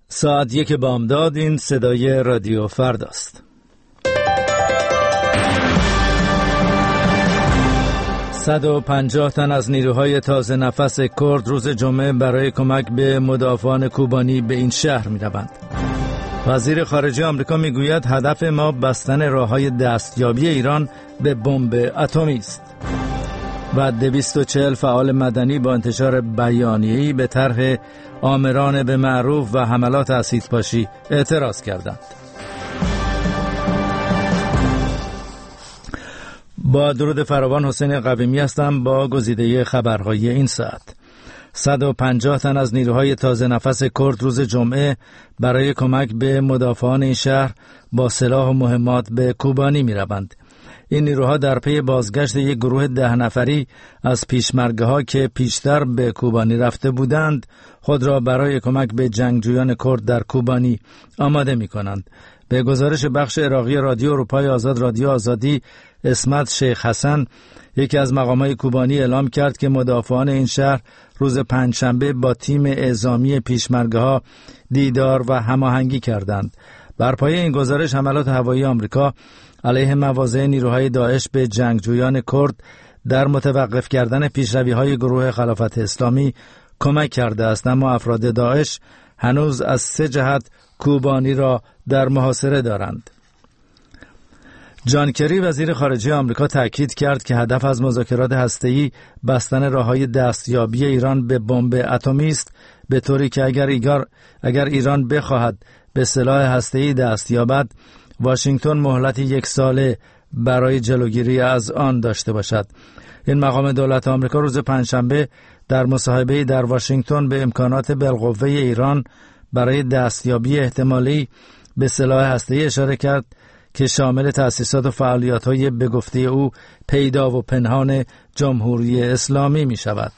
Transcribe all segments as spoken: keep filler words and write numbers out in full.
ساعت یک بامداد. این صدای رادیو فرداست. صد و پنجاه تن از نیروهای تازه نفس کرد روز جمعه برای کمک به مدافعان کوبانی به این شهر می روند. وزیر خارجه آمریکا می گوید هدف ما بستن راههای دستیابی ایران به بمب اتمی است. و دویست و چهل فعال مدنی با انتشار بیانیه‌ای به طرح آمران به معروف و حملات اسیدپاشی اعتراض کردند. با درود فراوان، حسین قویمی هستم با گزیده خبرهای این ساعت. صد و پنجاه تن از نیروهای تازه نفس کرد روز جمعه برای کمک به مدافعان این شهر با سلاح و مهمات به کوبانی می روند. این نیروها در پی بازگشت یک گروه ده نفری از پیشمرگه‌ها که پیشتر به کوبانی رفته بودند خود را برای کمک به جنگجویان کرد در کوبانی آماده می کنند. به گزارش بخش عراقی رادیو اروپای آزاد رادیو آزادی، اسمت شیخ حسن، یکی از مقامات کوبانی، اعلام کرد که مدافعان این شهر روز پنجشنبه با تیم اعزامی پیشمرگه‌ها دیدار و هماهنگی کردند. بر پایه این گزارش حملات هوایی آمریکا علیه مواضع نیروهای داعش به جنگجویان کرد در متوقف کردن پیشروی‌های گروه خلافت اسلامی کمک کرده است، اما افراد داعش هنوز از سه جهت کوبانی را در محاصره دارند. جان کری وزیر خارجه آمریکا تاکید کرد که هدف از مذاکرات هسته‌ای بستن راههای دستیابی ایران به بمب اتمی است، به طوری که اگر ایگار اگر ایران بخواهد به سلاح هسته‌ای دست یابد، واشنگتن مهلت یک ساله برای جلوگیری از آن داشته باشد. این مقام دولت آمریکا روز پنجشنبه در مصاحبه‌ای در واشنگتن به امکانات بالقوه ایران برای دستیابی احتمالی به سلاح هسته‌ای اشاره کرد که شامل تأسیسات و فعالیت‌های به گفته او پیدا و پنهان جمهوری اسلامی می شود.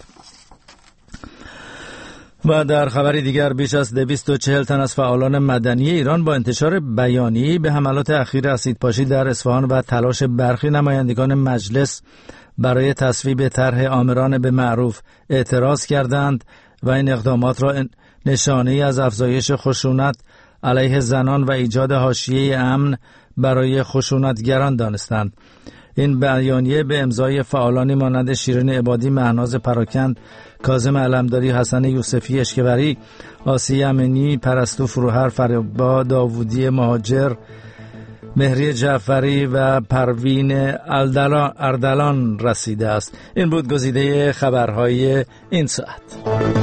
و در خبری دیگر، بیش از دویست و چهل تن از فعالان مدنی ایران با انتشار بیانیه‌ای به حملات اخیر اسیدپاشی در اصفهان و تلاش برخی نمایندگان مجلس برای تصویب طرح آمران به معروف اعتراض کردند و این اقدامات را نشانه‌ای از افزایش خشونت علیه زنان و ایجاد حاشیه امن برای خشونتگران دانستند. این بیانیه به امضای فعالانی مانند شیرین عبادی، مهناز پراکند، کاظم علمداری، حسن یوسفی اشکبری، آسیه امینی، پرستو فروهر، فربا داوودی مهاجر، مهری جعفری و پروین اردلان رسیده است. این بود گزیده خبرهای این ساعت.